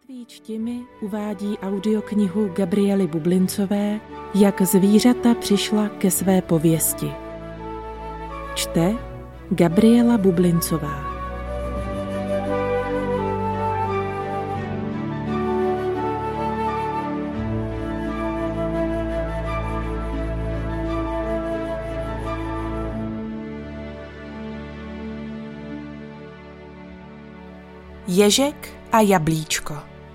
Mrtví čtimi uvádí audioknihu Gabriely Bublincové Jak zvířata přišla ke své pověsti. Čte Gabriela Bublincová. Ježek a jablíčko.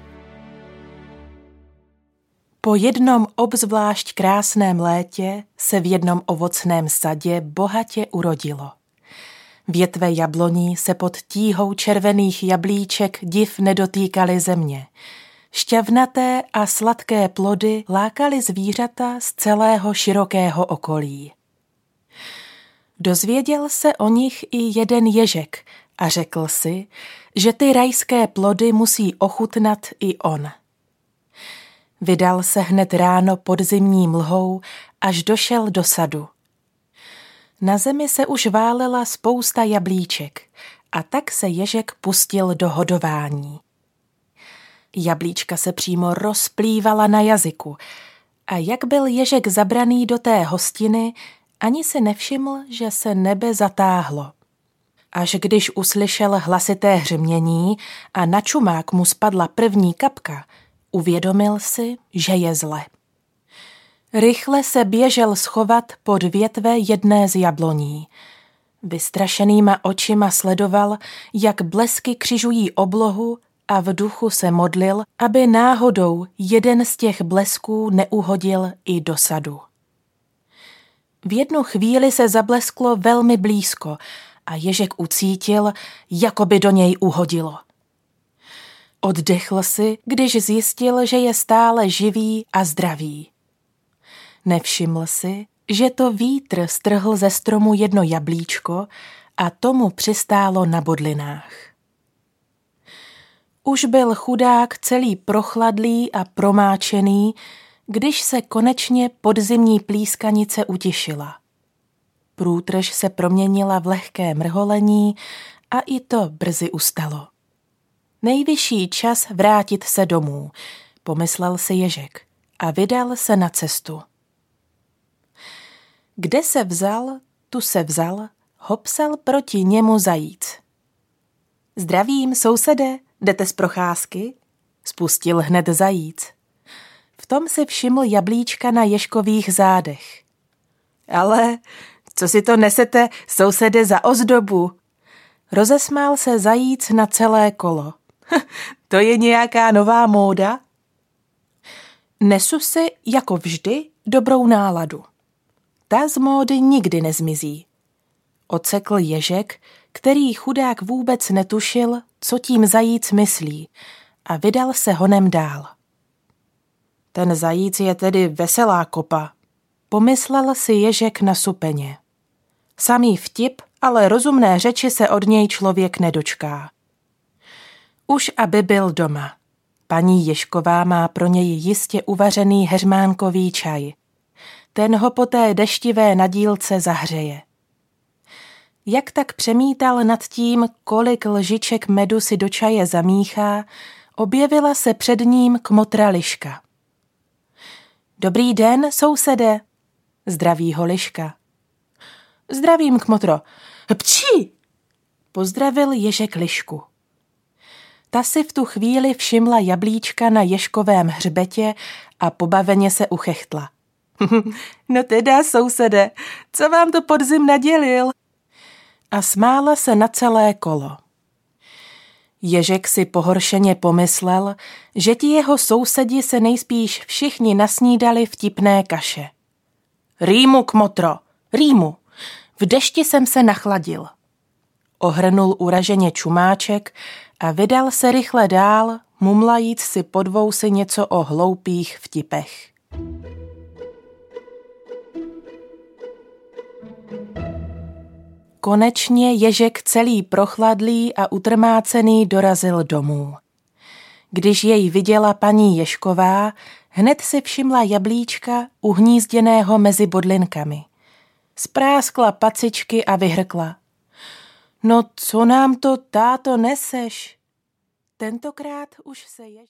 Po jednom obzvlášť krásném létě se v jednom ovocném sadě bohatě urodilo. Větve jabloní se pod tíhou červených jablíček div nedotýkaly země. Šťavnaté a sladké plody lákaly zvířata z celého širokého okolí. Dozvěděl se o nich i jeden ježek a řekl si, že ty rajské plody musí ochutnat i on. Vydal se hned ráno pod zimní mlhou, až došel do sadu. Na zemi se už válela spousta jablíček a tak se ježek pustil do hodování. Jablíčka se přímo rozplývala na jazyku a jak byl ježek zabraný do té hostiny, ani si nevšiml, že se nebe zatáhlo. Až když uslyšel hlasité hřmění a na čumák mu spadla první kapka, uvědomil si, že je zle. Rychle se běžel schovat pod větve jedné z jabloní. Vystrašenýma očima sledoval, jak blesky křižují oblohu a v duchu se modlil, aby náhodou jeden z těch blesků neuhodil i do sadu. V jednu chvíli se zablesklo velmi blízko a ježek ucítil, jako by do něj uhodilo. Oddechl si, když zjistil, že je stále živý a zdravý. Nevšiml si, že to vítr strhl ze stromu jedno jablíčko a tomu přistálo na bodlinách. Už byl chudák celý prochladlý a promáčený, když se konečně podzimní plískanice utišila. Průtrž se proměnila v lehké mrholení a i to brzy ustalo. Nejvyšší čas vrátit se domů, pomyslel si ježek a vydal se na cestu. Kde se vzal, tu se vzal, hopsal proti němu zajíc. Zdravím, sousede, jdete z procházky? Spustil hned zajíc. V tom si všiml jablíčka na ježkových zádech. Ale co si to nesete, sousede, za ozdobu? Rozesmál se zajíc na celé kolo. To je nějaká nová móda? Nesu si, jako vždy, dobrou náladu. Ta z módy nikdy nezmizí. Odsekl ježek, který chudák vůbec netušil, co tím zajíc myslí, a vydal se honem dál. Ten zajíc je tedy veselá kopa, pomyslel si ježek na supeně. Samý vtip, ale rozumné řeči se od něj člověk nedočká. Už aby byl doma. Paní Ježková má pro něj jistě uvařený heřmánkový čaj. Ten ho po té deštivé nadílce zahřeje. Jak tak přemítal nad tím, kolik lžiček medu si do čaje zamíchá, objevila se před ním kmotra Liška. Dobrý den, sousede, zdraví ho Liška. Zdravím, kmotro. Pčí! Pozdravil ježek Lišku. Ta si v tu chvíli všimla jablíčka na ježkovém hřbetě a pobaveně se uchechtla. No teda, sousede, co vám to podzim nadělil? A smála se na celé kolo. Ježek si pohoršeně pomyslel, že ti jeho sousedi se nejspíš všichni nasnídali vtipné kaše. Rýmu, kmotro, rýmu, v dešti jsem se nachladil. Ohrnul uraženě čumáček a vydal se rychle dál, mumlajíc si pod vousy něco o hloupých vtipech. Konečně ježek celý prochladlý a utrmácený dorazil domů. Když jej viděla paní Ježková, hned si všimla jablíčka uhnízděného mezi bodlinkami. Spráskla pacičky a vyhrkla. No co nám to, táto, neseš? Tentokrát už se ježek